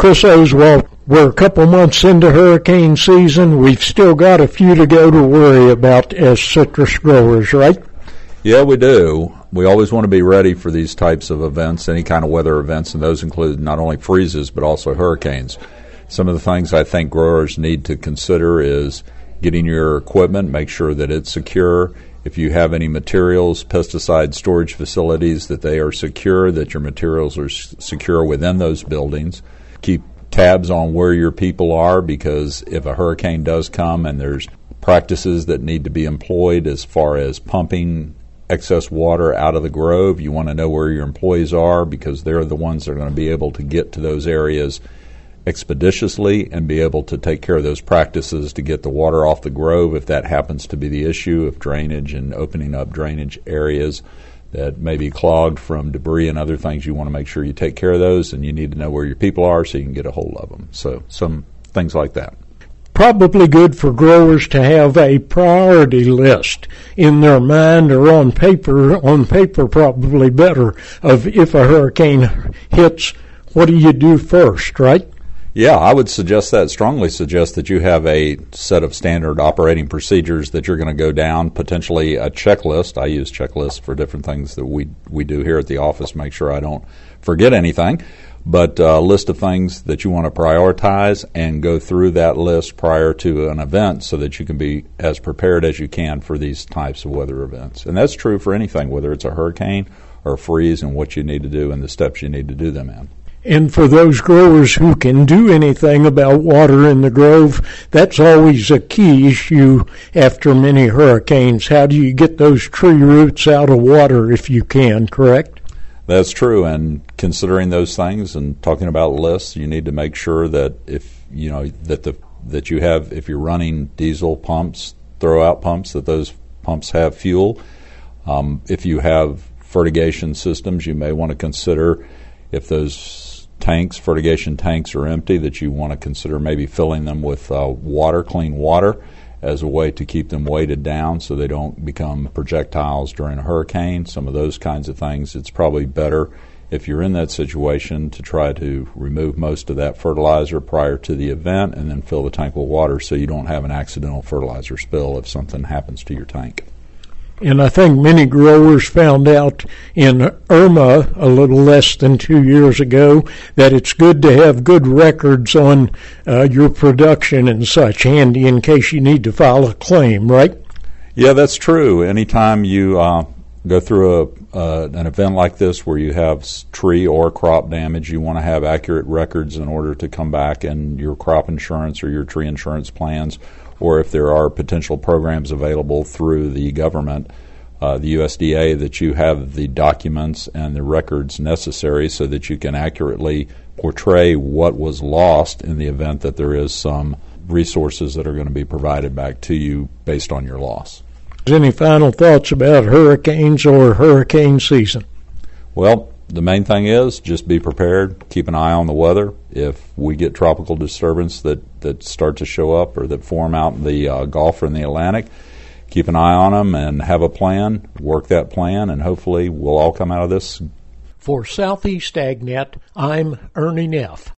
Chris Oswald, we're a couple months into hurricane season. We've still got a few to go to worry about as citrus growers, right? Yeah, we do. We always want to be ready for these types of events, any kind of weather events, and those include not only freezes but also hurricanes. Some of the things I think growers need to consider is getting your equipment, make sure that it's secure. If you have any materials, pesticide storage facilities, that they are secure, that your materials are secure within those buildings. Keep tabs on where your people are, because if a hurricane does come and there's practices that need to be employed as far as pumping excess water out of the grove, you want to know where your employees are, because they're the ones that are going to be able to get to those areas expeditiously and be able to take care of those practices to get the water off the grove if that happens to be the issue of drainage and opening up drainage areas that may be clogged from debris and other things. You want to make sure you take care of those, and you need to know where your people are so you can get a hold of them. So some things like that. Probably good for growers to have a priority list in their mind or on paper probably better, of if a hurricane hits, what do you do first, right? Yeah, I would strongly suggest that you have a set of standard operating procedures that you're going to go down, potentially a checklist. I use checklists for different things that we do here at the office, make sure I don't forget anything. But a list of things that you want to prioritize and go through that list prior to an event so that you can be as prepared as you can for these types of weather events. And that's true for anything, whether it's a hurricane or a freeze, and what you need to do and the steps you need to do them in. And for those growers who can do anything about water in the grove, that's always a key issue after many hurricanes. How do you get those tree roots out of water if you can, correct? That's true, and considering those things and talking about lists, you need to make sure that if you're running diesel pumps, throw-out pumps, that those pumps have fuel. If you have fertigation systems, you may want to consider, if those fertigation tanks are empty, that you want to consider maybe filling them with clean water, as a way to keep them weighted down so they don't become projectiles during a hurricane. Some of those kinds of things. It's probably better, if you're in that situation, to try to remove most of that fertilizer prior to the event and then fill the tank with water so you don't have an accidental fertilizer spill if something happens to your tank. And I think many growers found out in Irma a little less than 2 years ago that it's good to have good records on your production and such handy in case you need to file a claim, right? Yeah, that's true. Anytime you go through an event like this where you have tree or crop damage, you want to have accurate records in order to come back and your crop insurance or your tree insurance plans, or if there are potential programs available through the government, the USDA, that you have the documents and the records necessary so that you can accurately portray what was lost in the event that there is some resources that are going to be provided back to you based on your loss. Any final thoughts about hurricanes or hurricane season? Well, the main thing is just be prepared, keep an eye on the weather. If we get tropical disturbance that start to show up or that form out in the Gulf or in the Atlantic, keep an eye on them and have a plan, work that plan, and hopefully we'll all come out of this. For Southeast AgNet, I'm Ernie Neff.